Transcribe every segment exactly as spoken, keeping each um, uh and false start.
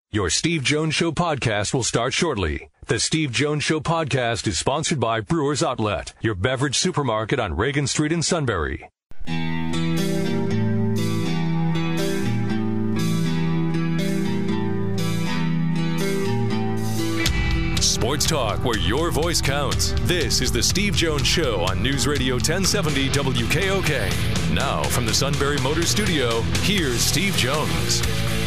Your Steve Jones Show podcast will start shortly. The Steve Jones Show podcast is sponsored by Brewers Outlet, your beverage supermarket on Reagan Street in Sunbury. Sports talk where your voice counts. This is the Steve Jones Show on News Radio ten seventy W K O K. Now from the Sunbury Motors Studio, here's Steve Jones.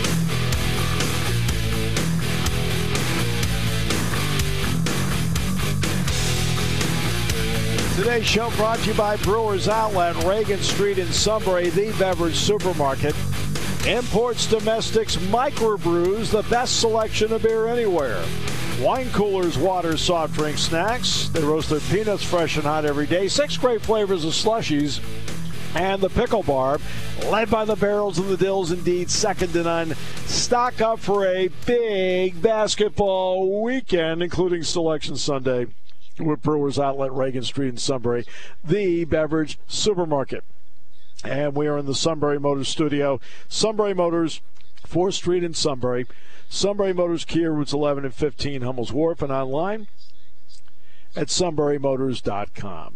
Today's show brought to you by Brewers Outlet, Reagan Street in Sunbury, the beverage supermarket. Imports, domestics, microbrews, the best selection of beer anywhere. Wine coolers, water, soft drink, snacks. They roast their peanuts fresh and hot every day. Six great flavors of slushies. And the pickle bar, led by the barrels and the dills, indeed second to none. Stock up for a big basketball weekend, including Selection Sunday, with Brewers Outlet, Reagan Street in Sunbury, the beverage supermarket. And we are in the Sunbury Motors studio. Sunbury Motors, fourth Street in Sunbury. Sunbury Motors, Kia, routes eleven and fifteen, Hummel's Wharf, and online at sunbury motors dot com.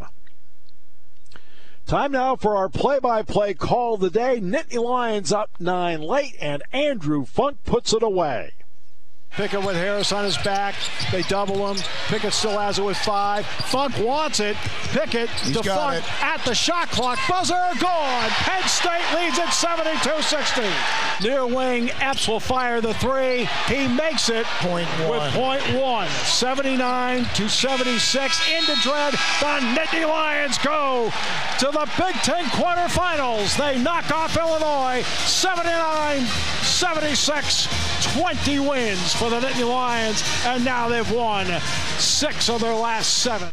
Time now for our play-by-play call of the day. Nittany Lions up nine late, and Andrew Funk puts it away. Pickett with Harris on his back. They double him. Pickett still has it with five. Funk wants it. Pickett He's to Funk it. At the shot clock. Buzzer gone. Penn State leads at seventy-two sixty. Near wing, Epps will fire the three. He makes it point one. with point one. seventy-nine to seventy-six. Into Dread. The Nittany Lions go to the Big Ten quarterfinals. They knock off Illinois. seventy-nine seventy-six. twenty wins for the Nittany Lions, and now they've won six of their last seven.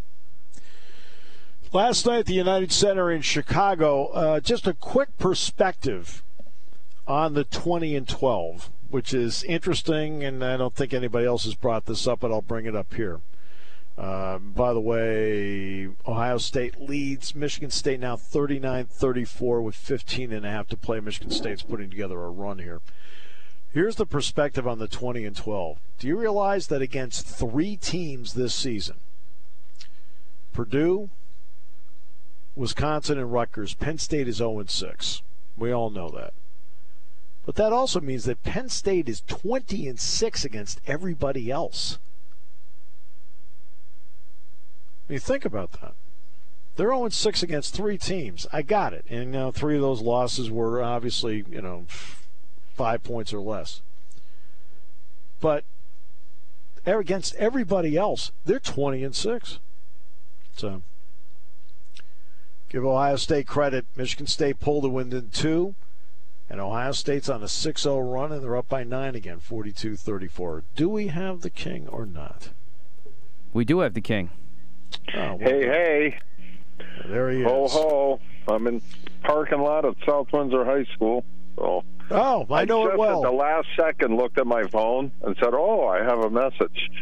Last night at the United Center in Chicago, uh, just a quick perspective on the twenty and twelve, which is interesting, and I don't think anybody else has brought this up, but I'll bring it up here. Uh, by the way, Ohio State leads Michigan State now thirty-nine thirty-four with fifteen and a half to play. Michigan State's putting together a run here. Here's the perspective on the twenty and twelve. Do you realize that against three teams this season, Purdue, Wisconsin, and Rutgers, Penn State is oh and six. We all know that. But that also means that Penn State is twenty and six against everybody else. I mean, think about that. They're oh and six against three teams. I got it. And you know, three of those losses were obviously, you know, five points or less. But against everybody else, they're twenty and six. So give Ohio State credit. Michigan State pulled a win in two, and Ohio State's on a six oh run, and they're up by nine again, forty-two thirty-four. Do we have the king or not? We do have the king. Oh, well, hey, hey. There he ho, is. Ho, ho. I'm in parking lot at South Windsor High School. So oh, I know I it well. At the last second, looked at my phone and said, "Oh, I have a message."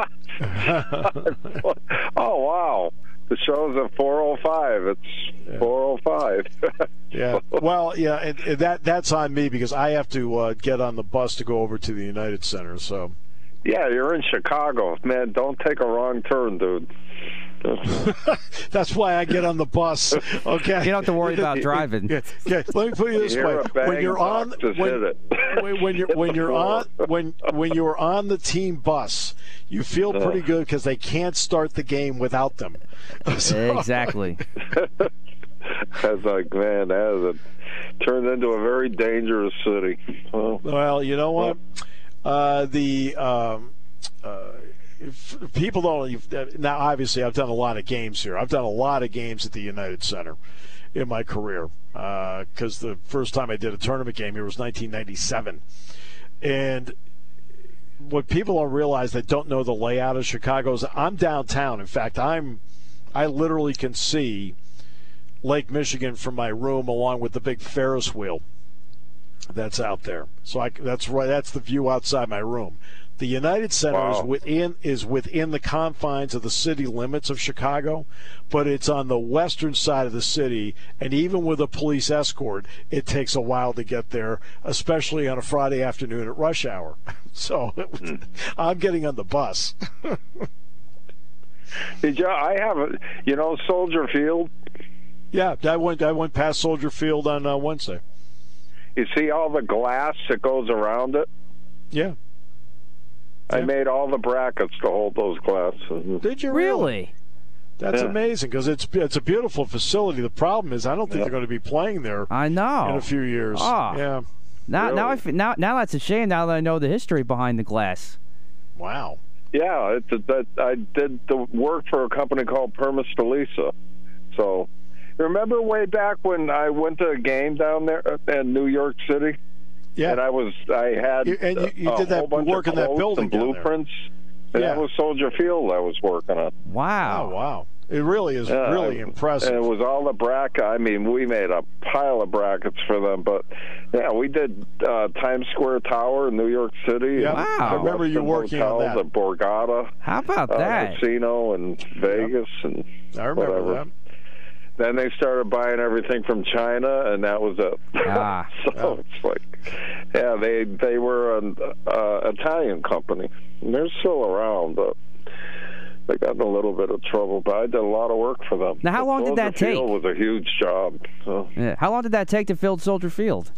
Oh, wow! The show's at four oh five. It's yeah. four oh five. Yeah. Well, yeah, and, and that that's on me because I have to uh, get on the bus to go over to the United Center. So. Yeah, you're in Chicago, man. Don't take a wrong turn, dude. That's why I get on the bus. Okay, you don't have to worry about driving. Yeah, yeah. Let me put it this you way: when you're on, just when, hit it. when, when you're when you're on when when you're on the team bus, you feel pretty good because they can't start the game without them. So, exactly. I was like, man, that is a, turned into a very dangerous city. Well, well you know what? Uh, the um, uh, if people don't. You've, now, obviously, I've done a lot of games here. I've done a lot of games at the United Center in my career because uh, the first time I did a tournament game here was nineteen ninety-seven. And what people don't realize that don't know the layout of Chicago is I'm downtown. In fact, I'm I literally can see Lake Michigan from my room along with the big Ferris wheel that's out there. So I, that's right. That's the view outside my room. The United Center Wow. is within is within the confines of the city limits of Chicago, but it's on the western side of the city, and even with a police escort, it takes a while to get there, especially on a Friday afternoon at rush hour. So Hmm. I'm getting on the bus. Did you? I have a, you know, Soldier Field. Yeah, I went I went past Soldier Field on uh, Wednesday. You see all the glass that goes around it? Yeah. I Yeah. made all the brackets to hold those glasses. Did you Really? That's Yeah. amazing because it's it's a beautiful facility. The problem is I don't think Yeah. they're going to be playing there I know. in a few years. Ah. Yeah. Now, now, I Really? f- now, now that's a shame. Now that I know the history behind the glass. Wow. Yeah, it's a, that I did the work for a company called Permastelisa. So, remember way back when I went to a game down there in New York City? Yeah. And I was, I had You- and you- you a did that whole bunch work of in that quotes building and down there. blueprints. And Yeah. that was Soldier Field I was working on. Wow. Oh, wow. It really is Yeah, really and- impressive. And it was all the bracket. I mean, we made a pile of brackets for them. But, yeah, we did uh, Times Square Tower in New York City. Yeah. and Wow. I remember you Westin working on Hotels that. at Borgata How about uh, that? Casino in Vegas. and I remember whatever. that. Then they started buying everything from China, and that was it. Ah. so Oh. it's like, yeah, they they were an uh, Italian company. And they're still around, but they got in a little bit of trouble. But I did a lot of work for them. Now, how But long did Soldier that take? Field was a huge job. So Yeah. How long did that take to build Soldier Field?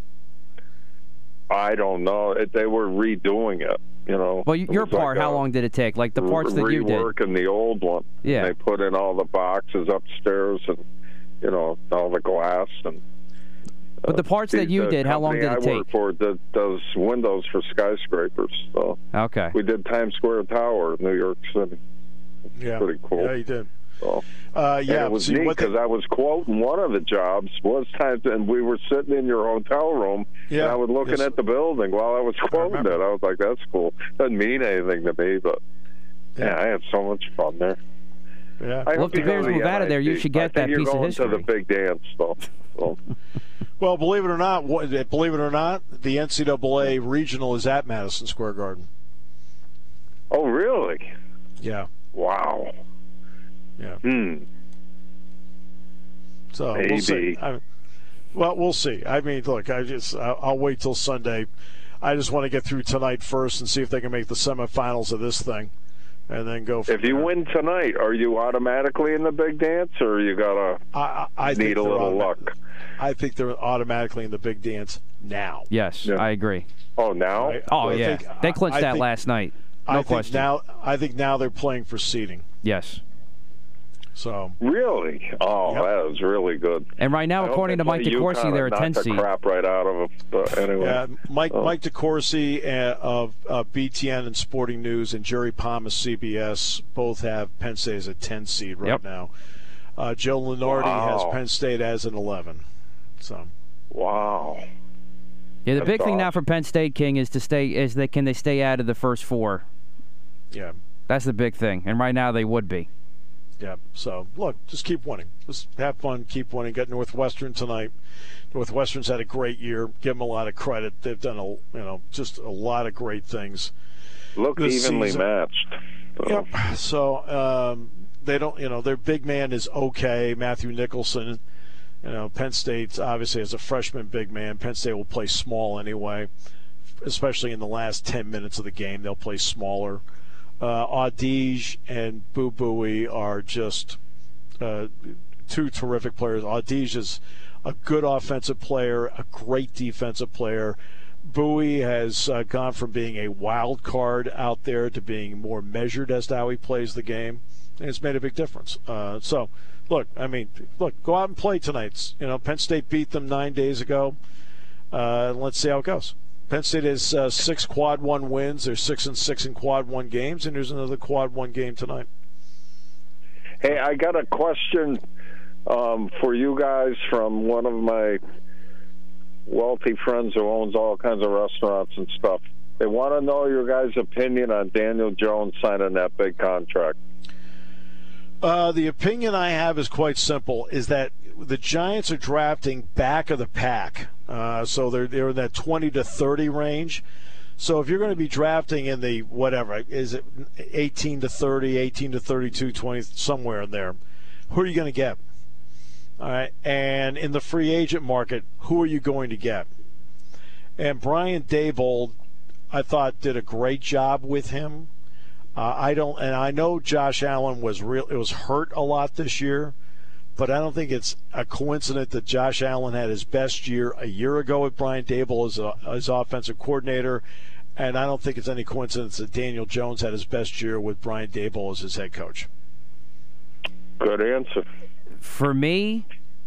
I don't know. It, they were redoing it. You know. Well, It your was like part, how a long did it take? Like the parts that you did? reworking the old one. Yeah. They put in all the boxes upstairs and, you know, all the glass and. But the parts that you the did, how long did company it I work take? for did, does windows for skyscrapers. So Okay. we did Times Square Tower in New York City. Yeah. Pretty cool. Yeah, you did. So, Uh, yeah. and it was see, neat what they- because I was quoting one of the jobs was Times, and we were sitting in your hotel room, Yeah. and I was looking Yes. at the building while I was quoting it. remember. I was like, "That's cool." Doesn't mean anything to me, but yeah, Yeah. I had so much fun there. yeah. I Well, hope if the you go Bears to move out of there, you N I C. should get I think that you're piece of going history. to the big dance, though. So. Well, believe it or not, what- believe it or not, the N C double A regional is at Madison Square Garden. Oh, really? Yeah. Wow. Yeah. Hmm. So Maybe. we'll see. I, well, we'll see. I mean, look, I just I'll, I'll wait till Sunday. I just want to get through tonight first and see if they can make the semifinals of this thing, and then go. From If you there. win tonight, are you automatically in the big dance, or you gotta I, I, I think need a they're little automa- luck? I think they're automatically in the big dance now. Yes, Yeah. I agree. Oh, now? I- Oh, I yeah. think- They clinched I that think- last night. No I think question. now. I think now they're playing for seeding. Yes. So Really? Oh, Yep. that was really good. And right now, I hope according they to Mike play DeCourcy, UConn they're a and knock ten the seed. crap right out of them. But anyway. yeah, Mike Oh. Mike DeCourcy uh, of uh, B T N and Sporting News and Jerry Palmas C B S both have Penn State as a ten seed right Yep. now. Uh, Joe Lenardi Wow. has Penn State as an eleven. So Wow. Yeah, the That's big thing now awesome. for Penn State, King, is to stay. Is they can they stay out of the first four? yeah, That's the big thing, and right now they would be. yeah. So look, just keep winning. Just have fun, keep winning. Got Northwestern tonight. Northwestern's had a great year. Give them a lot of credit. They've done a you know just a lot of great things. Look This evenly season- matched. So, Yep. So um, they don't, you know, their big man is okay. Matthew Nicholson, you know, Penn State obviously as a freshman big man. Penn State will play small anyway, especially in the last ten minutes of the game. They'll play smaller. Uh, Audige and Boo Buie are just uh, two terrific players. Audige is a good offensive player, a great defensive player. Bowie has uh, gone from being a wild card out there to being more measured as to how he plays the game, and it's made a big difference. Uh, so, look, I mean, look, go out and play tonight. You know, Penn State beat them nine days ago. Uh, let's see how it goes. Penn State has uh, six quad one wins. They're six and six in quad one games, and there's another quad one game tonight. Hey, I got a question um, for you guys from one of my wealthy friends who owns all kinds of restaurants and stuff. They want to know your guys' opinion on Daniel Jones signing that big contract. Uh, the opinion I have is quite simple: is that the Giants are drafting back of the pack, uh, so they're they're in that twenty to thirty range. So if you're going to be drafting in the whatever, is it eighteen to thirty, eighteen to thirty-two, twenty, somewhere in there, who are you going to get? All right. And in the free agent market, who are you going to get? And Brian Daboll, I thought, did a great job with him. Uh, I don't, and I know Josh Allen was real. It was hurt a lot this year, but I don't think it's a coincidence that Josh Allen had his best year a year ago with Brian Daboll as a, as offensive coordinator, and I don't think it's any coincidence that Daniel Jones had his best year with Brian Daboll as his head coach. Good answer. For me,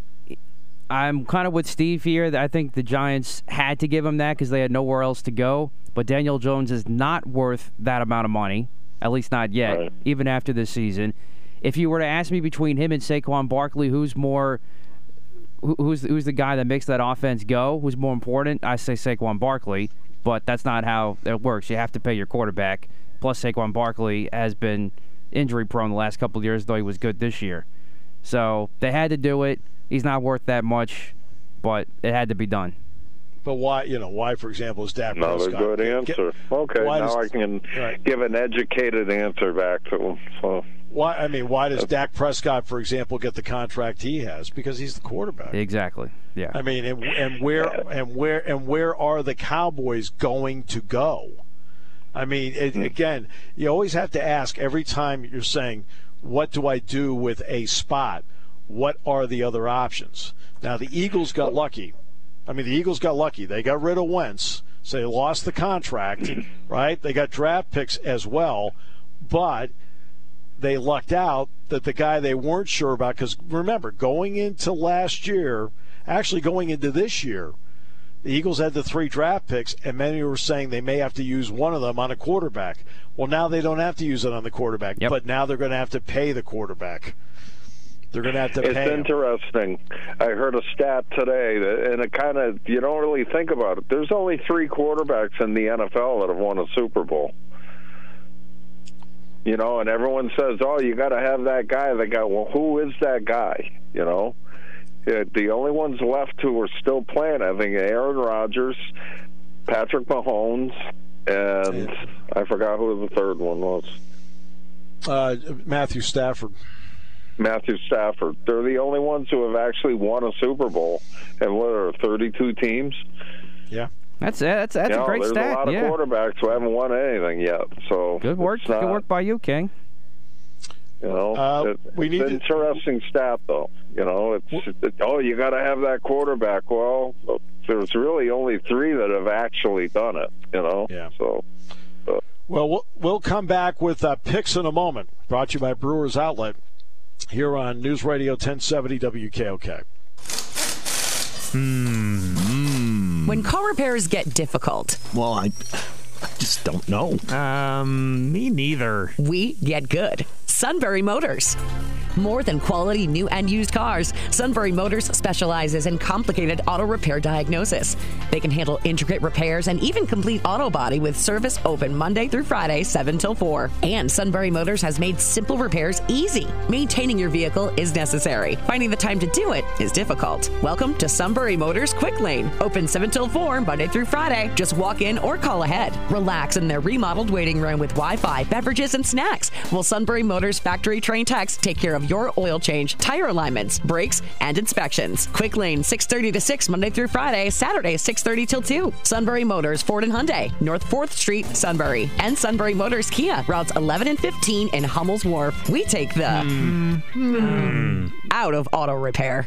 I'm kind of with Steve here. I think the Giants had to give him that because they had nowhere else to go. But Daniel Jones is not worth that amount of money, at least not yet, right. Even after this season. If you were to ask me between him and Saquon Barkley, who's more, who's who's the guy that makes that offense go, who's more important, I say Saquon Barkley. But that's not how it works. You have to pay your quarterback. Plus, Saquon Barkley has been injury-prone the last couple of years, though he was good this year. So they had to do it. He's not worth that much, but it had to be done. But why, you know, why, for example, is Dak Prescott? Another good answer. Get, okay, now does, I can right. give an educated answer back to him. So. Why? I mean, why does Dak Prescott, for example, get the contract he has? Because he's the quarterback. Exactly. Yeah. I mean, and, and where and where and where are the Cowboys going to go? I mean, it, mm-hmm. again, you always have to ask every time you're saying, "What do I do with a spot?" What are the other options? Now, the Eagles got lucky. I mean, the Eagles got lucky. They got rid of Wentz, so they lost the contract, right? They got draft picks as well, but they lucked out that the guy they weren't sure about, because remember, going into last year, actually going into this year, the Eagles had the three draft picks, and many were saying they may have to use one of them on a quarterback. Well, now they don't have to use it on the quarterback, yep. but now they're going to have to pay the quarterback. They're going to have to it's pay interesting. Him. I heard a stat today, that, and it kind of, you don't really think about it. There's only three quarterbacks in the N F L that have won a Super Bowl. You know, and everyone says, oh, you got to have that guy. They got, well, who is that guy? You know, it, the only ones left who are still playing, I think, Aaron Rodgers, Patrick Mahomes, and yeah. I forgot who the third one was. Uh, Matthew Stafford. Matthew Stafford. They're the only ones who have actually won a Super Bowl. And what are thirty-two teams? Yeah. That's that's that's you know, a great there's stat. There's a lot of yeah. quarterbacks who haven't won anything yet. So good work. Not, good work by you, King. You know, uh, it, we it's need an to, interesting stat, though. You know, it's it, oh, you got to have that quarterback. Well, there's really only three that have actually done it. You know, yeah. So. Uh, well, well, we'll come back with uh, picks in a moment. Brought to you by Brewers Outlet. Here on News Radio ten seventy W K O K. Hmm. When car repairs get difficult. Well, I, I just don't know. Um, me neither. We get good. Sunbury Motors. More than quality new and used cars, Sunbury Motors specializes in complicated auto repair diagnosis. They can handle intricate repairs and even complete auto body with service open Monday through Friday, seven till four. And Sunbury Motors has made simple repairs easy. Maintaining your vehicle is necessary. Finding the time to do it is difficult. Welcome to Sunbury Motors Quick Lane. Open seven till four, Monday through Friday. Just walk in or call ahead. Relax in their remodeled waiting room with Wi-Fi, beverages, and snacks. While Sunbury Motors factory trained techs take care of your oil change, tire alignments, brakes, and inspections. Quick Lane, six thirty to six, Monday through Friday, Saturday, six thirty till two. Sunbury Motors, Ford and Hyundai, North fourth Street, Sunbury. And Sunbury Motors Kia, routes eleven and fifteen in Hummel's Wharf. We take the mm. Mm. out of auto repair.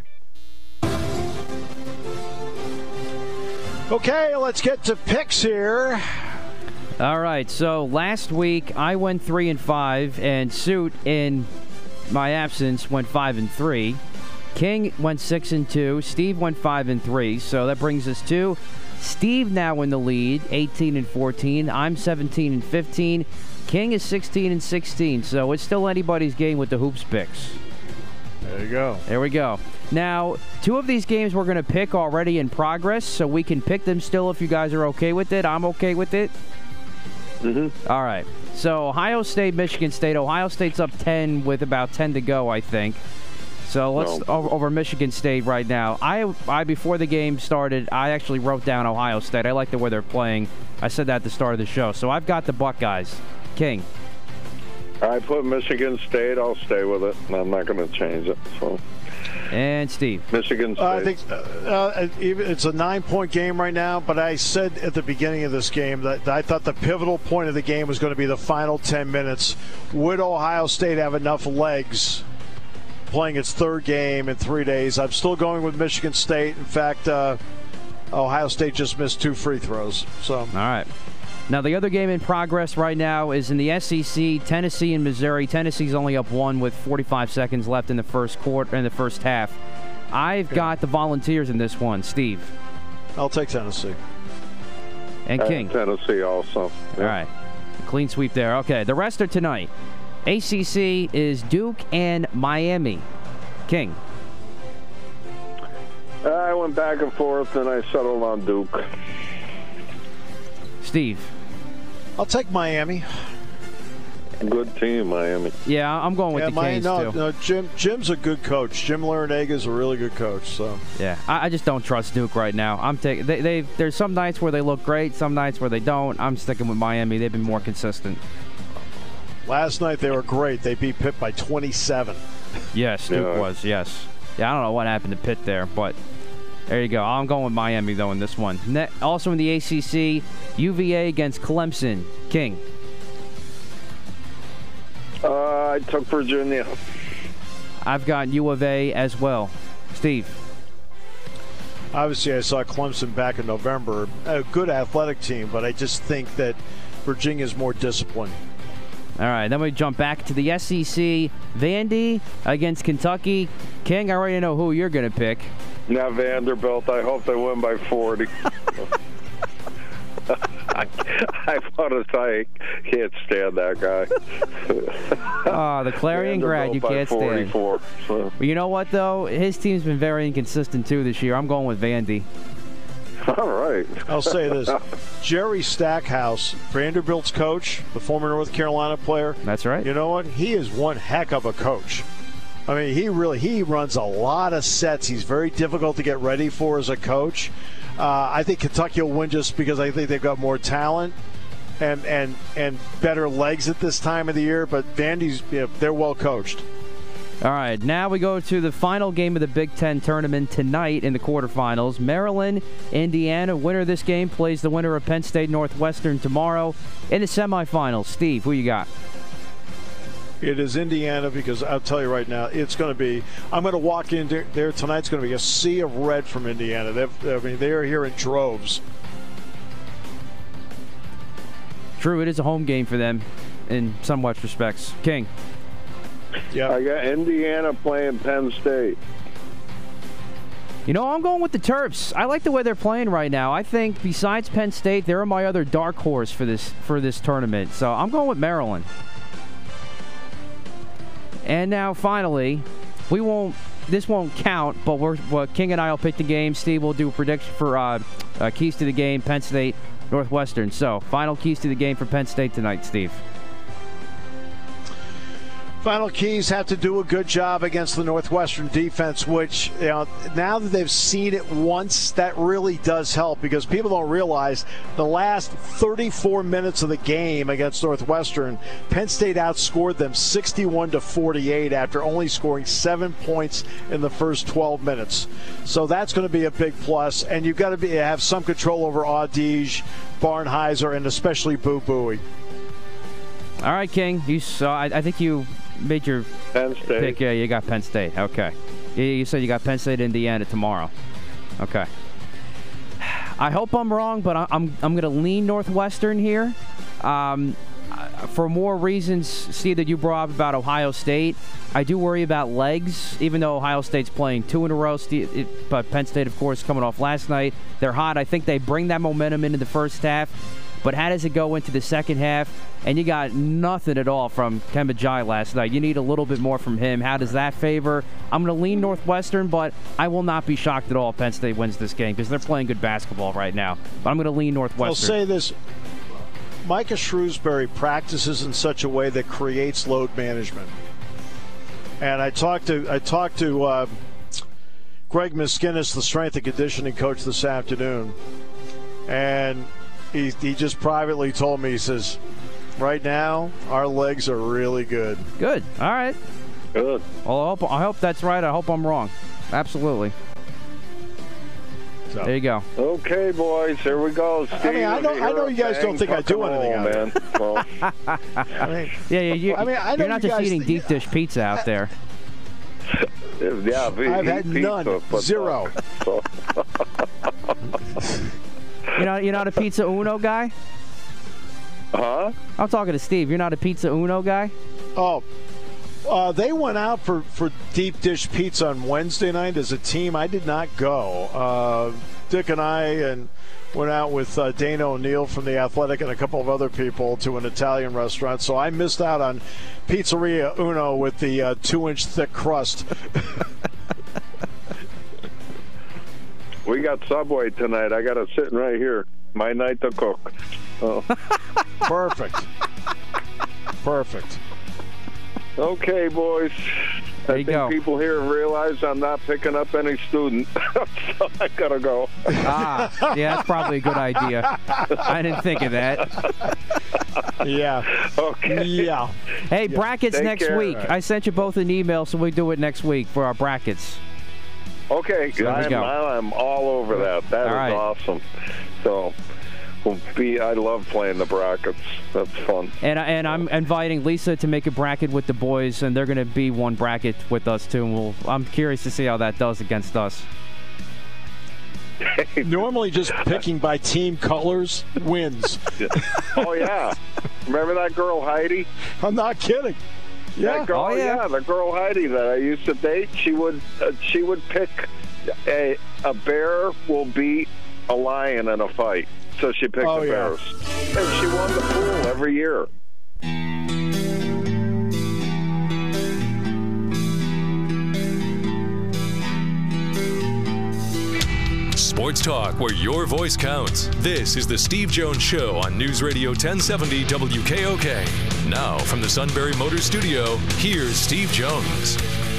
Okay, let's get to picks here. All right, so last week I went three and five, and Suit in my absence went five and three. King went six and two. Steve went five and three. So that brings us to Steve now in the lead, eighteen and fourteen. I'm seventeen and fifteen. King is sixteen and sixteen. So it's still anybody's game with the hoops picks. There you go. There we go. Now, two of these games we're going to pick already in progress, so we can pick them still if you guys are okay with it. I'm okay with it. Mm-hmm. All right. So Ohio State, Michigan State. Ohio State's up ten with about ten to go, I think. So let's No. over, over Michigan State right now. I, I before the game started, I actually wrote down Ohio State. I like the way they're playing. I said that at the start of the show. So I've got the Buckeyes. King. I put Michigan State. I'll stay with it. I'm not going to change it. So. And Steve. Michigan State. Uh, I think uh, uh, it's a nine-point game right now, but I said at the beginning of this game that I thought the pivotal point of the game was going to be the final ten minutes. Would Ohio State have enough legs playing its third game in three days? I'm still going with Michigan State. In fact, uh, Ohio State just missed two free throws. So, all right. Now, the other game in progress right now is in the S E C, Tennessee and Missouri. Tennessee's only up one with forty-five seconds left in the first quarter, in the first half. I've Okay. got the Volunteers in this one. Steve. I'll take Tennessee. And King. Uh, Tennessee also. Yeah. All right. Clean sweep there. Okay, the rest are tonight. A C C is Duke and Miami. King. I went back and forth, and I settled on Duke. Steve. I'll take Miami. Good team, Miami. Yeah, I'm going with yeah, the Miami, Canes, no, too. no, Jim. Jim's a good coach. Jim Larinaga a really good coach. So Yeah, I, I just don't trust Duke right now. I'm taking. They, they there's some nights where they look great, some nights where they don't. I'm sticking with Miami. They've been more consistent. last night they were great. They beat Pitt by twenty-seven. Yes, Duke Yeah. was. Yes. Yeah, I don't know what happened to Pitt there, but there you go. I'm going with Miami though in this one. Ne- also in the A C C, U V A against Clemson. King. Uh, I took Virginia. I've got U of A as well. Steve. Obviously, I saw Clemson back in November. A good athletic team, but I just think that Virginia's more disciplined. All right, then we jump back to the S E C. Vandy against Kentucky. King, I already know who you're going to pick. Now Vanderbilt. I hope they win by forty. I, I want to say, I can't stand that guy. Oh, the Clarion grad, you can't stand. forty-four, so. Well, you know what, though? His team's been very inconsistent, too, this year. I'm going with Vandy. All right. I'll say this. Jerry Stackhouse, Vanderbilt's coach, the former North Carolina player. That's right. You know what? He is one heck of a coach. I mean, he really he runs a lot of sets. He's very difficult to get ready for as a coach. Uh, I think Kentucky will win just because I think they've got more talent and and and better legs at this time of the year. But Vandy's, you know, they're well coached. All right, now we go to the final game of the Big Ten tournament tonight in the quarterfinals. Maryland, Indiana. Winner of this game plays the winner of Penn State Northwestern tomorrow in the semifinals. Steve, who you got? It is Indiana because I'll tell you right now, it's going to be. I'm going to walk in there, there tonight. It's going to be a sea of red from Indiana. They've, I mean, they are here in droves. True, it is a home game for them in somewhat respects. King. Yeah, I got Indiana playing Penn State. You know, I'm going with the Terps. I like the way they're playing right now. I think besides Penn State, they're my other dark horse for this for this tournament. So I'm going with Maryland. And now, finally, we won't. This won't count, but we're well, King and I will pick the game. Steve will do a prediction for uh, uh, keys to the game. Penn State, Northwestern. So, final keys to the game for Penn State tonight, Steve. Final keys have to do a good job against the Northwestern defense, which, you know, now that they've seen it once, that really does help because people don't realize the last thirty-four minutes of the game against Northwestern, Penn State outscored them sixty-one to forty-eight after only scoring seven points in the first twelve minutes. So that's going to be a big plus, and you've got to be have some control over Audige, Barnheiser, and especially Boo Buie. All right, King. You saw. I, I think you made your Penn State. pick. Yeah, you got Penn State. Okay. You, you said you got Penn State, Indiana tomorrow. Okay. I hope I'm wrong, but I, I'm I'm going to lean Northwestern here. Um, for more reasons, Steve, that you brought up about Ohio State, I do worry about legs, even though Ohio State's playing two in a row. Steve, it, but Penn State, of course, coming off last night. They're hot. I think they bring that momentum into the first half. But how does it go into the second half? And you got nothing at all from Kemba Jai last night. You need a little bit more from him. How does that favor? I'm going to lean Northwestern, but I will not be shocked at all if Penn State wins this game because they're playing good basketball right now. But I'm going to lean Northwestern. I'll say this. Micah Shrewsbury practices in such a way that creates load management. And I talked to I talked to uh, Greg Miskinnis, the strength and conditioning coach, this afternoon, and he he just privately told me, he says, right now our legs are really good. Good. All right. Good. Well, I hope, I hope that's right. I hope I'm wrong. Absolutely. So. There you go. Okay, boys, here we go. Steve, I mean, I know, I know you guys don't think I do anything out man. Well, I mean, Yeah, yeah. You, I mean, I know you're not you just guys eating think- deep dish pizza out there. yeah, we I've eat had pizza, none. but, Zero. uh, so- You're not, you're not a pizza uno guy? huh? I'm talking to Steve. You're not a pizza uno guy? Oh, uh, they went out for, for deep dish pizza on Wednesday night as a team. I did not go. Uh, Dick and I and went out with uh, Dana O'Neill from The Athletic and a couple of other people to an Italian restaurant. So I missed out on Pizzeria Uno with the uh, two-inch thick crust. We got Subway tonight. I got it sitting right here. My night to cook. Oh. Perfect. Perfect. Okay, boys. There I you think go. people here realize I'm not picking up any student, so I gotta go. Ah, yeah, that's probably a good idea. I didn't think of that. Yeah. Okay. Yeah. Hey, brackets Take next care. week. I sent you both an email, so we do it next week for our brackets. Okay. So there we I'm, go. I'm all over that. That All is right. awesome. So, we'll be. I love playing the brackets. That's fun. And, I, and I'm inviting Lisa to make a bracket with the boys, and they're going to be one bracket with us, too. And we'll, I'm curious to see how that does against us. Normally just picking by team colors wins. Oh yeah. Remember that girl Heidi? I'm not kidding. Yeah. That girl, Oh, yeah. the girl Heidi that I used to date. She would, uh, she would pick a a bear will beat a lion in a fight. So she picked Oh, the yeah. bears, and she won the pool every year. Sports talk where your voice counts. This is the Steve Jones Show on News Radio ten seventy W K O K. Now, from the Sunbury Motors Studio, here's Steve Jones.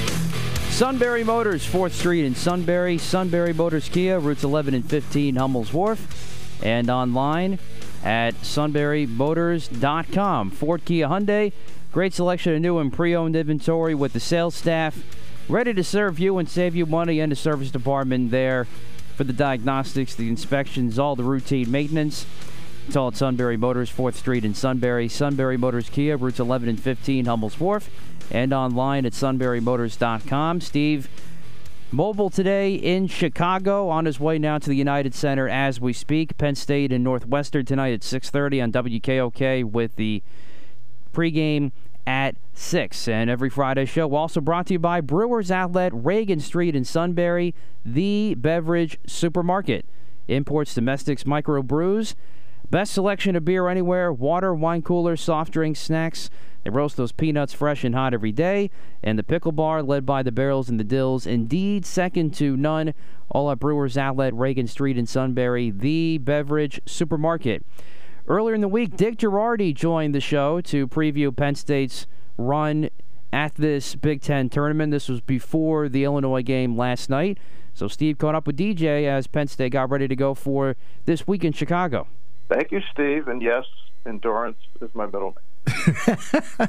Sunbury Motors, fourth Street in Sunbury. Sunbury Motors Kia, routes eleven and fifteen, Hummel's Wharf. And online at sunbury motors dot com. Ford Kia Hyundai, great selection of new and pre-owned inventory with the sales staff ready to serve you and save you money, and the service department there for the diagnostics, the inspections, all the routine maintenance. It's all at Sunbury Motors, fourth Street in Sunbury. Sunbury Motors Kia, routes eleven and fifteen, Hummel's Wharf. And online at sunbury motors dot com. Steve, mobile today in Chicago, on his way now to the United Center as we speak. Penn State and Northwestern tonight at six thirty on W K O K with the pregame at six. And every Friday show also brought to you by Brewers Outlet, Reagan Street in Sunbury, the beverage supermarket. Imports, domestics, microbrews. Best selection of beer anywhere, water, wine coolers, soft drinks, snacks. They roast those peanuts fresh and hot every day. And the pickle bar, led by the Barrels and the Dills, indeed second to none. All at Brewers Outlet, Reagan Street in Sunbury, the beverage supermarket. Earlier in the week, Dick Girardi joined the show to preview Penn State's run at this Big Ten tournament. This was before the Illinois game last night. So Steve caught up with D J as Penn State got ready to go for this week in Chicago. Thank you, Steve. And yes, endurance is my middle name.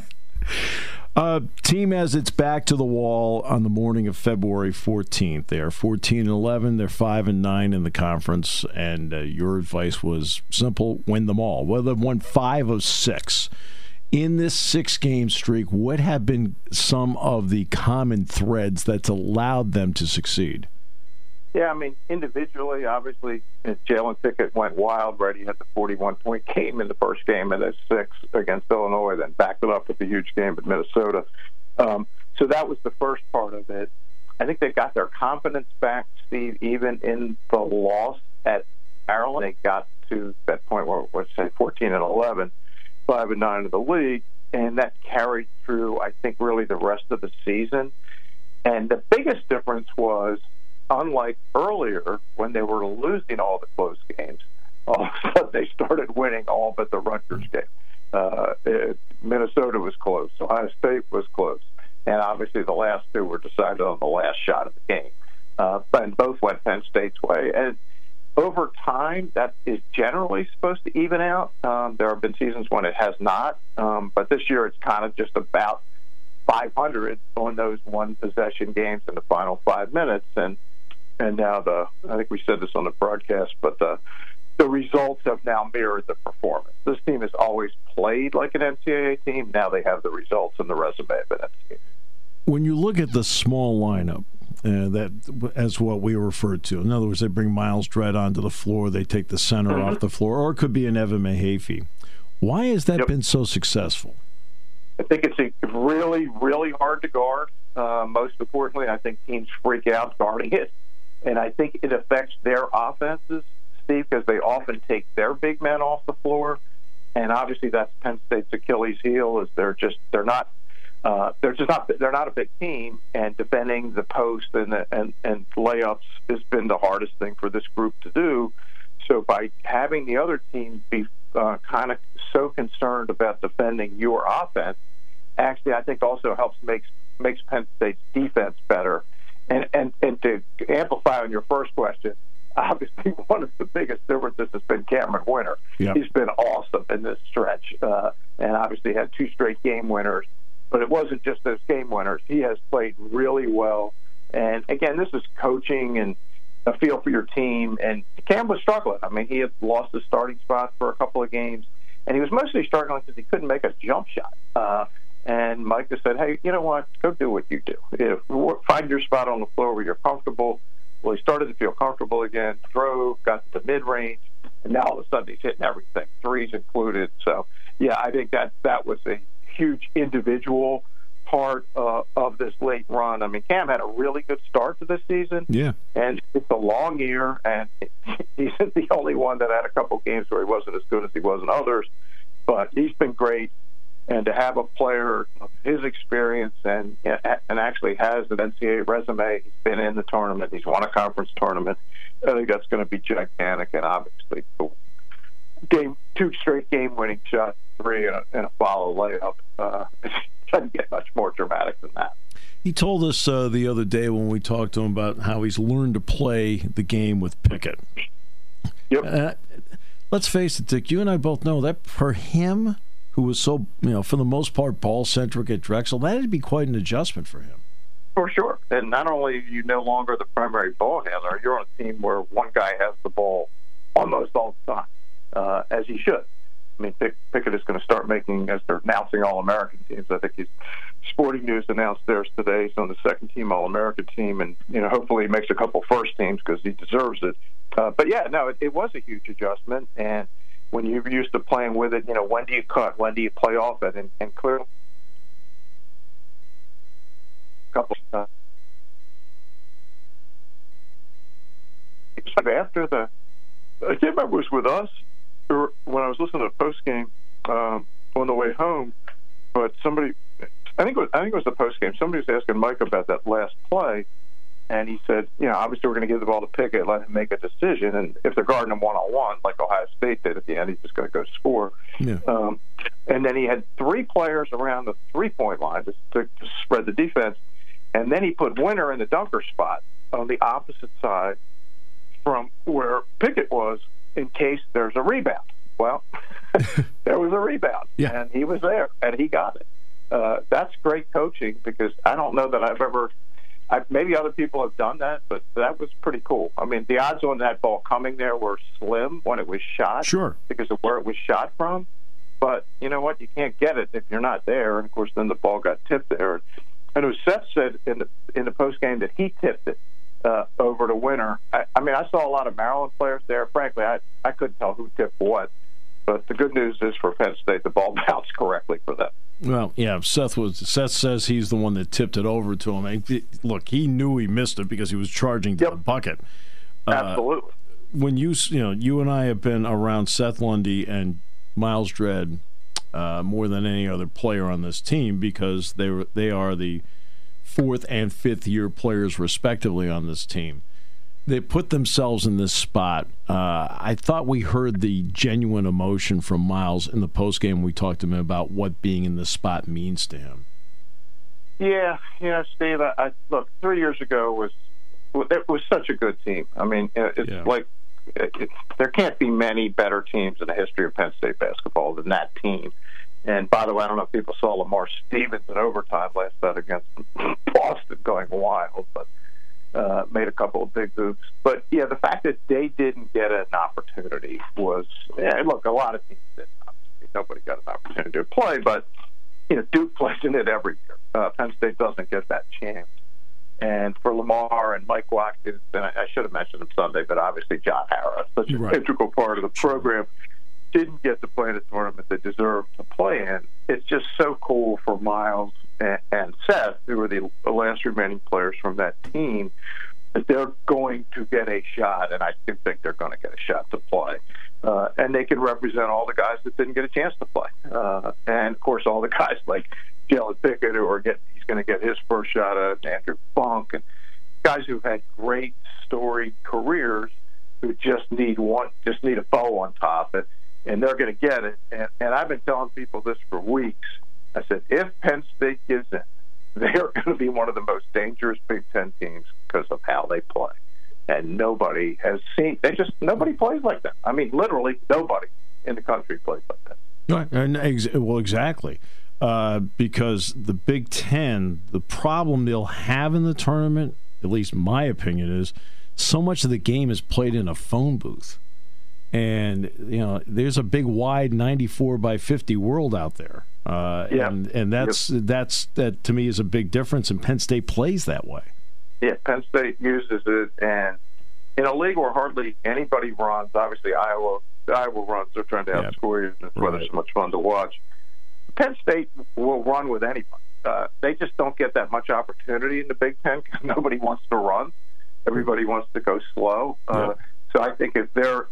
Uh, team has its back to the wall on the morning of February fourteenth. They are fourteen and eleven. They're five and nine in the conference. And uh, your advice was simple: win them all. Well, they've won five of six. In this six-game streak, what have been some of the common threads that's allowed them to succeed? Yeah, I mean, individually, obviously, Jalen Pickett went wild, right? He had the forty-one point game in the first game and a six against Illinois, then backed it up with a huge game at Minnesota. Um, so that was the first part of it. I think they got their confidence back, Steve, even in the loss at Maryland. They got to that point where, let's say, fourteen and eleven, five and nine in the league, and that carried through, I think, really the rest of the season. And the biggest difference was, unlike earlier when they were losing all the close games, all of a sudden they started winning all but the Rutgers game. Uh, it, Minnesota was close. Ohio State was close. and obviously the last two were decided on the last shot of the game. Uh, and both went Penn State's way. And over time, that is generally supposed to even out. Um, there have been seasons when it has not, um, but this year it's kind of just about five hundred on those one-possession games in the final five minutes. And and now the I think we said this on the broadcast, but the the results have now mirrored the performance. This team has always played like an N C double A team. Now they have the results and the resume of an N C double A. When you look at the small lineup, uh, that as what we referred to, in other words, they bring Miles Dredd onto the floor, they take the center mm-hmm. off the floor, or it could be an Evan Mahaffey. Why has that yep. been so successful? I think it's really, really hard to guard. Uh, most importantly, I think teams freak out guarding it, and I think it affects their offenses, Steve, because they often take their big men off the floor, and obviously that's Penn State's Achilles heel. Is they're just they're not uh, they're just not they're not a big team, and defending the post and the, and and layups has been the hardest thing for this group to do. So by having the other team be uh, kind of so concerned about defending your offense, actually I think also helps makes makes Penn State's defense better. And and and to amplify on your first question, obviously one of the biggest differences has been Cameron Winter. Yep. He's been awesome in this stretch, uh, and obviously had two straight game winners. But it wasn't just those game winners. He has played really well. And again, this is coaching and a feel for your team. And Cam was struggling. I mean, he had lost his starting spot for a couple of games, and he was mostly struggling because he couldn't make a jump shot. Uh, and Mike just said, hey, you know what? Go do what you do. If, find your spot on the floor where you're comfortable. Well, he started to feel comfortable again, drove, got to the mid-range, and now all of a sudden he's hitting everything, threes included. So, yeah, I think that that was a huge individual part uh, of this late run. I mean, Cam had a really good start to this season. Yeah. And it's a long year, and he's the only one that had a couple games where he wasn't as good as he was in others. But he's been great. And to have a player of his experience and and actually has an N C double A resume, he's been in the tournament, he's won a conference tournament, I think that's going to be gigantic. And obviously, game two straight game-winning shots, three, and a, and a follow layup. Uh, it doesn't get much more dramatic than that. He told us uh, the other day when we talked to him about how he's learned to play the game with Pickett. Yep. Uh, let's face it, Dick, you and I both know that for him, who was so, you know, for the most part, ball-centric at Drexel, that would be quite an adjustment for him. For sure. And not only are you no longer the primary ball handler, you're on a team where one guy has the ball almost all the time, uh, as he should. I mean, Pick, Pickett is going to start making, as they're announcing All-American teams, I think he's Sporting News announced theirs today. He's on the second-team All-American team, and, you know, hopefully he makes a couple first teams because he deserves it. Uh, but, yeah, no, it, it was a huge adjustment, and when you're used to playing with it, you know, when do you cut? When do you play off it? And, and clearly, a couple uh, after the, I can't remember if it was with us or when I was listening to the post game um, on the way home, but somebody, I think it was, I think it was the post game. Somebody was asking Mike about that last play. And he said, you know, obviously we're going to give the ball to Pickett, let him make a decision. And if they're guarding him one-on-one, like Ohio State did at the end, he's just going to go score. Yeah. Um, and then he had three players around the three-point line to, to, to spread the defense. And then he put Winter in the dunker spot on the opposite side from where Pickett was in case there's a rebound. Well, there was a rebound, yeah. and he was there, and he got it. Uh, that's great coaching because I don't know that I've ever – I, maybe other people have done that, but that was pretty cool. I mean, the odds on that ball coming there were slim when it was shot, sure, because of where it was shot from. But you know what? You can't get it if you're not there. And of course, then the ball got tipped there. And it was Seth said in the in the post game that he tipped it uh, over to Winter. I, I mean, I saw a lot of Maryland players there. Frankly, I I couldn't tell who tipped what. But the good news is for Penn State, the ball bounced correctly for them. Well, yeah, Seth was. Seth says he's the one that tipped it over to him. I mean, look, he knew he missed it because he was charging to yep. the bucket. Absolutely. Uh, when you you know you and I have been around Seth Lundy and Miles Dredd uh, more than any other player on this team because they were they are the fourth and fifth year players respectively on this team. They put themselves in this spot. Uh, I thought we heard the genuine emotion from Miles in the postgame. We talked to him about what being in this spot means to him. Yeah, yeah, Steve. I, I look, three years ago was it was such a good team. I mean, it's yeah. like it, it, there can't be many better teams in the history of Penn State basketball than that team. And by the way, I don't know if people saw Lamar Stevens in overtime last night against Boston, going wild, but uh, made a couple of big hoops. But yeah, the fact that they didn't get an opportunity was yeah, look. A lot of teams didn't. Obviously, nobody got an opportunity to play, but you know, Duke plays in it every year. Uh, Penn State doesn't get that chance. And for Lamar and Mike Watkins, and I, I should have mentioned him Sunday, but obviously John Harris, such an right. integral part of the program, didn't get to play in a tournament they deserved to play in. It's just so cool for Miles and, and Seth, who are the last remaining players from that team, that they're going to get a shot, and I do think they're going to get a shot to play. Uh, and they can represent all the guys that didn't get a chance to play. Uh, and, of course, all the guys like Jalen Pickett, who are getting, he's going to get his first shot at, Andrew Funk, and guys who've had great storied careers who just need one, just need a bow on top, and, and they're going to get it. And, and I've been telling people this for weeks. I said, if Penn State gives in, they're going to be one of the most dangerous Big Ten teams because of how they play. And nobody has seen, they just, nobody plays like that. I mean, literally nobody in the country plays like that. Right. And ex- well, exactly. Uh, because the Big Ten, the problem they'll have in the tournament, at least my opinion is, so much of the game is played in a phone booth. And, you know, there's a big, wide ninety-four by fifty world out there. Uh, yeah. And, and that's, yep. that's, that to me is a big difference, and Penn State plays that way. Yeah, Penn State uses it, and in a league where hardly anybody runs, obviously Iowa Iowa runs, they're trying to yeah. outscore you, and whether it's much fun to watch. Penn State will run with anybody. Uh, they just don't get that much opportunity in the Big Ten because nobody wants to run. Everybody wants to go slow. Uh, yeah. So I think if they're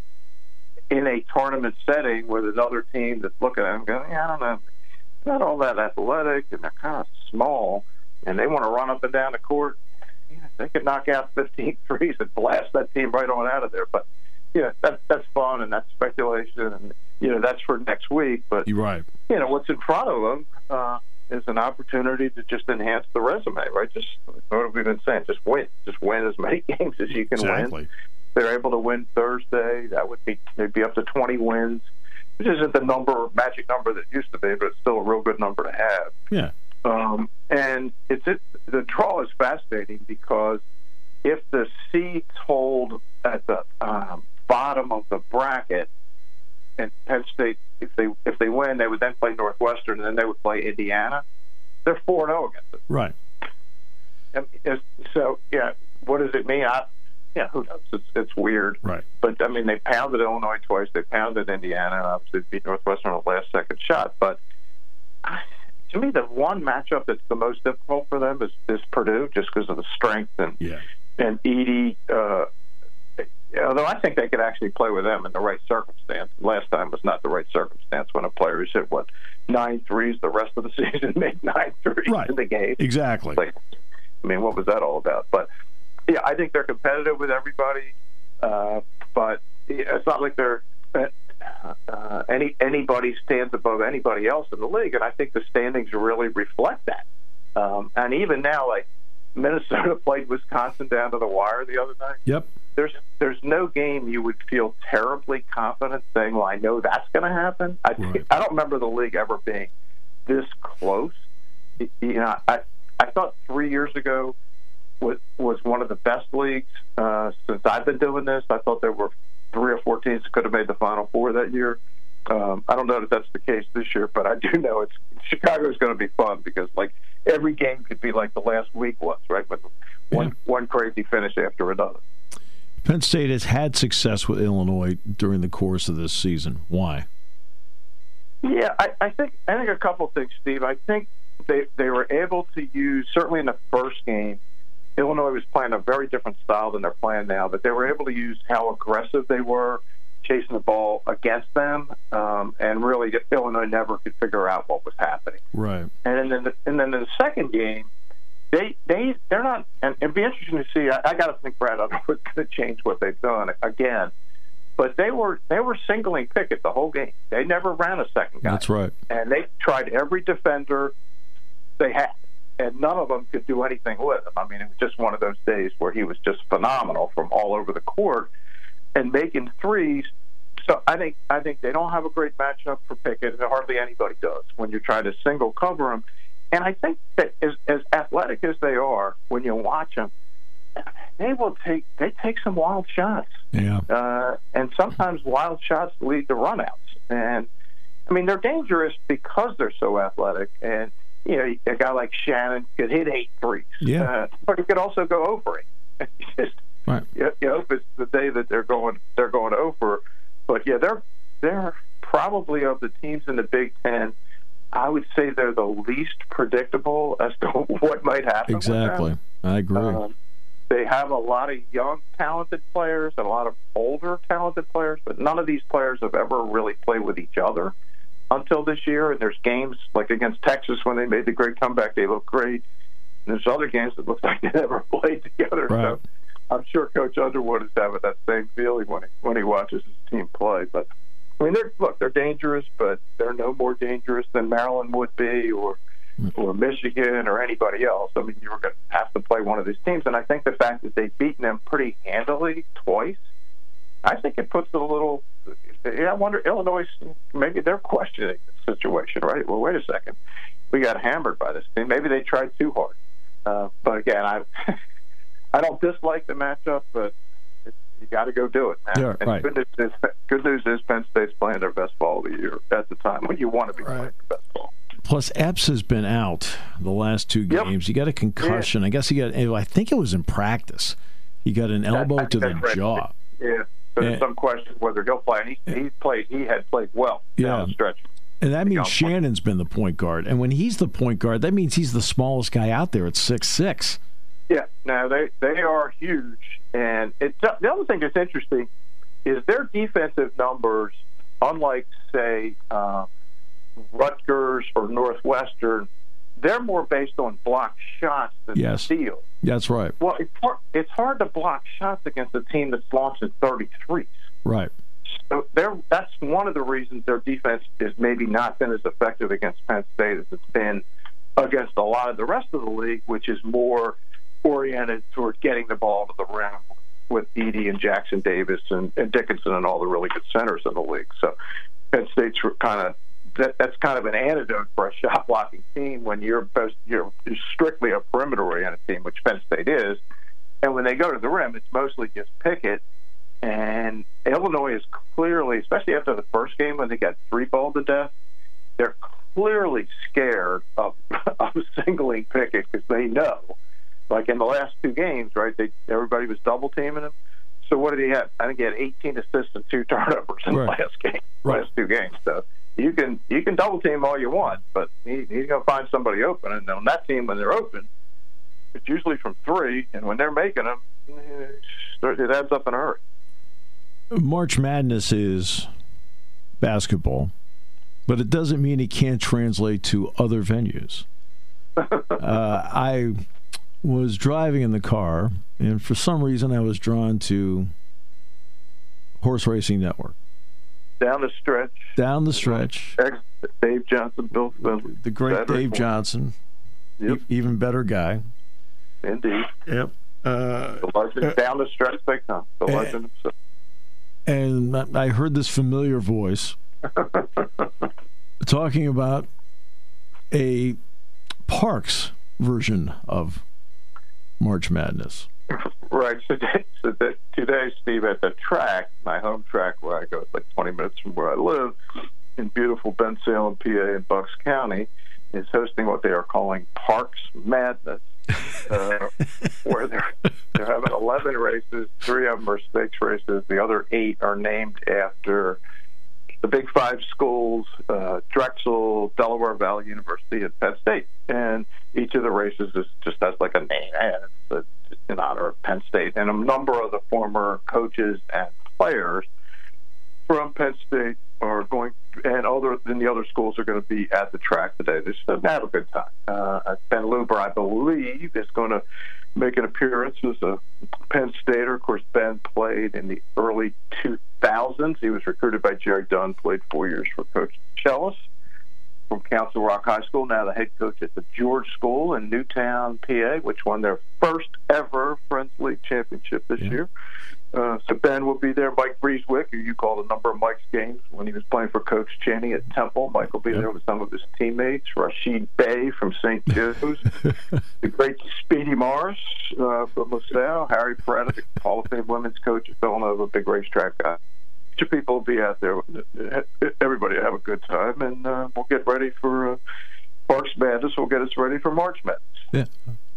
in a tournament setting with another team that's looking at them going, yeah, I don't know, not all that athletic, and they're kind of small, and they want to run up and down the court, they could knock out fifteen threes and blast that team right on out of there. But, you know, that, that's fun, and that's speculation, and, you know, that's for next week. But, You're right. you know, what's in front of them uh, is an opportunity to just enhance the resume, right? Just what have we been saying? Just win. Just win as many games as you can exactly. win. They're able to win Thursday. That would be they'd be up to twenty wins, which isn't the number, magic number that used to be, but it's still a real good number to have. Yeah. Um, and it's it, the draw is fascinating because if the seeds hold at the um, bottom of the bracket, and Penn State, if they if they win, they would then play Northwestern, and then they would play Indiana. They're four and zero against it. Right. And so yeah, what does it mean? I, yeah, who knows? It's it's weird. Right. But I mean, they pounded Illinois twice. They pounded Indiana, and obviously beat Northwestern on the last second shot. But I, to me, the one matchup that's the most difficult for them is, is Purdue, just because of the strength and yeah. and Edey. Uh, although I think they could actually play with them in the right circumstance. Last time was not the right circumstance when a player who's hit what nine threes the rest of the season made nine threes right. in the game. Exactly. Like, I mean, what was that all about? But yeah, I think they're competitive with everybody. Uh, but it's not like they're. Uh, any anybody stands above anybody else in the league, and I think the standings really reflect that. Um, and even now, like Minnesota played Wisconsin down to the wire the other night. Yep. There's there's no game you would feel terribly confident saying, "Well, I know that's going to happen." I right. I don't remember the league ever being this close. You know, I I thought three years ago was was one of the best leagues uh, since I've been doing this. I thought there were three or four teams that could have made the Final Four that year. Um, I don't know if that's the case this year, but I do know it's Chicago is going to be fun because like every game could be like the last week was, right? But one yeah. one crazy finish after another. Penn State has had success with Illinois during the course of this season. Why? Yeah, I, I think I think a couple things, Steve. I think they they were able to use, certainly in the first game, Illinois was playing a very different style than they're playing now, but they were able to use how aggressive they were chasing the ball against them, um, and really Illinois never could figure out what was happening. Right. And then, the, and then in the second game, they they they're not. And it'd be interesting to see. I, I got to think Brad Underwood's going to change what they've done again. But they were they were singling Pickett the whole game. They never ran a second guy. That's right. And they tried every defender they had. and none of them could do anything with him. I mean, it was just one of those days where he was just phenomenal from all over the court and making threes. So I think I think they don't have a great matchup for Pickett, and hardly anybody does when you try to single cover him. And I think that as, as athletic as they are, when you watch them, they will take they take some wild shots. Yeah. Uh, and sometimes wild shots lead to runouts. And I mean, they're dangerous because they're so athletic. And you know, a guy like Shannon could hit eight threes. Yeah. Uh, but he could also go over it. Just, right. You, you hope it's the day that they're going they're going over. But yeah, they're they're probably of the teams in the Big Ten, I would say they're the least predictable as to what might happen. Exactly. I agree. Um, they have a lot of young, talented players and a lot of older, talented players, but none of these players have ever really played with each other until this year. And there's games like against Texas when they made the great comeback, they look great. And there's other games that look like they never played together. Right. So I'm sure Coach Underwood is having that same feeling when he, when he watches his team play. But I mean, they're look, they're dangerous, but they're no more dangerous than Maryland would be, or or Michigan, or anybody else. I mean, you were going to have to play one of these teams, and I think the fact that they've beaten them pretty handily twice, I think it puts it a little. Yeah, I wonder Illinois, maybe they're questioning the situation, right? Well, wait a second, we got hammered by this team. Maybe they tried too hard. Uh, but again, I I don't dislike the matchup, but you got to go do it, man. Yeah, and right. good, news is, good news is Penn State's playing their best ball of the year at the time when you want to be right. playing your best ball. Plus, Epps has been out the last two Yep. games. He got a concussion. Yeah. I guess he got. I think it was in practice. He got an elbow that, to the right. jaw. Yeah, but there's some question whether he'll play. And he he played. He had played well yeah. down the stretch. And that means Shannon's been the point guard. And when he's the point guard, that means he's the smallest guy out there at six six. Yeah, no, they they are huge. And it's, the other thing that's interesting is their defensive numbers, unlike, say, uh, Rutgers or Northwestern, they're more based on block shots than yes. steals. That's right. Well, it's hard, it's hard to block shots against a team that's launching thirty-threes. Right. So that's one of the reasons their defense has maybe not been as effective against Penn State as it's been against a lot of the rest of the league, which is more oriented toward getting the ball to the rim with Edey and Jackson Davis and, and Dickinson and all the really good centers in the league. So Penn State's kind of that, that's kind of an antidote for a shot blocking team when you're best, you're strictly a perimeter oriented team, which Penn State is. And when they go to the rim, it's mostly just Pickett. And Illinois is clearly, especially after the first game when they got three-balled to death, they're clearly scared of, of singling Pickett because they know. Like in the last two games, right, they, everybody was double-teaming him. So what did he have? I think he had eighteen assists and two turnovers in right. the last game, right. last two games. So you can you can double-team all you want, but he, he's going to find somebody open. And on that team, when they're open, it's usually from three, and when they're making them, it adds up in a hurry. March Madness is basketball, but it doesn't mean it can't translate to other venues. uh, I was driving in the car, and for some reason I was drawn to Horse Racing Network. Down the stretch. Down the stretch. Ex- Dave Johnson, Bill Spencer. The great Dave Johnson. Yep. E- even better guy. Indeed. Yep. Uh, the legend, uh, down the stretch they come. The and, legend himself. And I heard this familiar voice talking about a Parks version of March Madness. Right. So, so that today, Steve, at the track, my home track where I go, it's like twenty minutes from where I live, in beautiful Bensalem, P A, in Bucks County, is hosting what they are calling Parks Madness, uh, where they're, they're having eleven races. Three of them are stakes races. The other eight are named after the Big Five schools, uh, Drexel, Delaware Valley University, and Penn State. And each of the races is just has like a name, and it's in honor of Penn State. And a number of the former coaches and players from Penn State are going, and other than the other schools are going to be at the track today. They're just going to have a good time. Uh, Ben Luber, I believe, is going to make an appearance as a Penn Stater. Of course, Ben played in the early two thousands. He was recruited by Jerry Dunn, played four years for Coach Chellis. from Council Rock High School, now the head coach at the George School in Newtown, P A, which won their first ever Friends League championship this yeah. year. Uh, so Ben will be there. Mike Breeswick, who you called a number of Mike's games when he was playing for Coach Chaney at Temple. Mike will be yeah. there with some of his teammates. Rashid Bey from Saint Joe's. The great Speedy Morris uh, from LaSalle. Harry Peretta, the Hall of Fame women's coach at Villanova, big racetrack guy. Bunch of people will be out there. Everybody will have a good time, and uh, we'll get ready for uh, March Madness. We'll get us ready for March Madness. Yeah.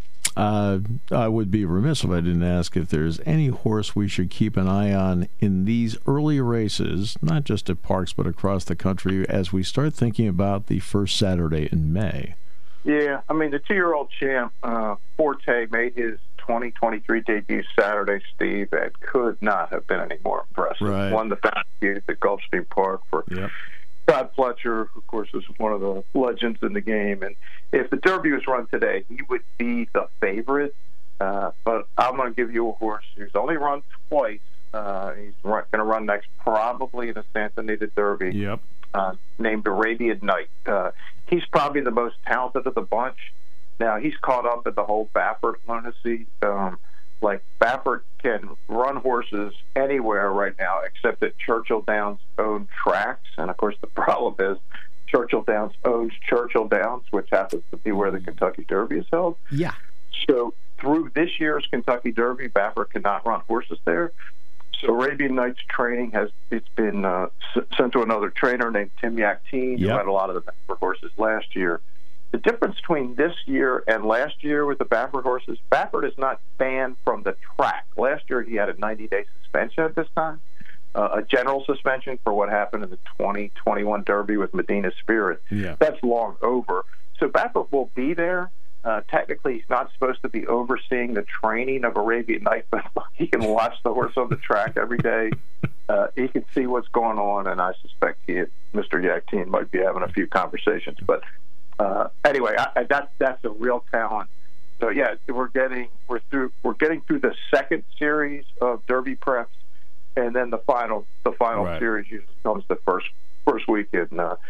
Uh, I would be remiss if I didn't ask if there's any horse we should keep an eye on in these early races, not just at Parks but across the country, as we start thinking about the first Saturday in May. Yeah, I mean, the two-year-old champ, uh, Forte, made his twenty twenty-three debut Saturday, Steve, and could not have been any more impressive. Right. Won the Fast Youth at Gulfstream Park for yep. Todd Fletcher, of course, is one of the legends in the game. And if the Derby was run today, he would be the favorite. Uh, but I'm going to give you a horse who's only run twice. Uh, he's going to run next probably in the Santa Anita Derby. Yep. Uh, named Arabian Night. Uh, he's probably the most talented of the bunch. Now, he's caught up in the whole Baffert lunacy. Um, like, Baffert can run horses anywhere right now except at Churchill Downs' own tracks. And, of course, the problem is Churchill Downs owns Churchill Downs, which happens to be where the Kentucky Derby is held. Yeah. So, through this year's Kentucky Derby, Baffert cannot run horses there. So Arabian Night's training has it's been uh, sent to another trainer named Tim Yaktine, yep. who had a lot of the Baffert horses last year. The difference between this year and last year with the Baffert horses, Baffert is not banned from the track. Last year he had a ninety-day suspension at this time, uh, a general suspension for what happened in the twenty twenty-one Derby with Medina Spirit. Yeah. That's long over. So Baffert will be there. Uh, technically, he's not supposed to be overseeing the training of Arabian Night, but he can watch the horse on the track every day. Uh, he can see what's going on, and I suspect he, Mister Yaktine, might be having a few conversations. But uh, anyway, I, I, that that's a real talent. So yeah, we're getting we're through we're getting through the second series of Derby preps, and then the final the final right. series usually comes the first first week in uh,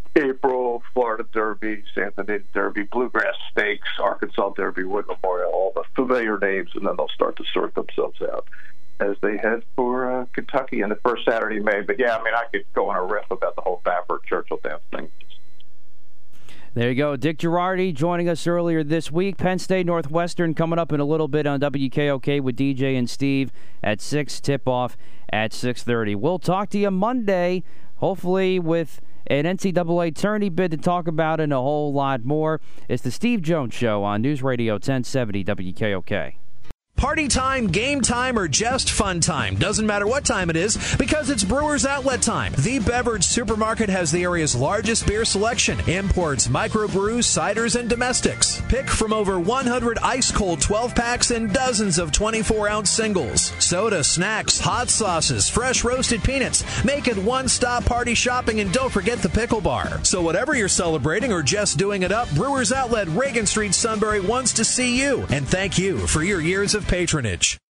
April. Florida Derby, Santa Anita Derby, Bluegrass Stakes, Arkansas Derby, Wood Memorial, all the familiar names, and then they'll start to sort themselves out as they head for uh, Kentucky in the first Saturday in May. But yeah, I mean, I could go on a riff about the whole Baffert Churchill Downs thing. There you go. Dick Girardi joining us earlier this week. Penn State Northwestern coming up in a little bit on W K O K with D J and Steve at six, tip-off at six thirty. We'll talk to you Monday, hopefully with an N C double A tourney bid to talk about and a whole lot more. It's the Steve Jones Show on News Radio ten seventy W K O K. Party time, game time, or just fun time. Doesn't matter what time it is, because it's Brewers Outlet time. The Beverage Supermarket has the area's largest beer selection. Imports, microbrews, ciders, and domestics. Pick from over one hundred ice-cold twelve-packs and dozens of twenty-four ounce singles. Soda, snacks, hot sauces, fresh roasted peanuts. Make it one-stop party shopping, and don't forget the pickle bar. So whatever you're celebrating or just doing it up, Brewers Outlet, Reagan Street, Sunbury wants to see you. And thank you for your years of patronage.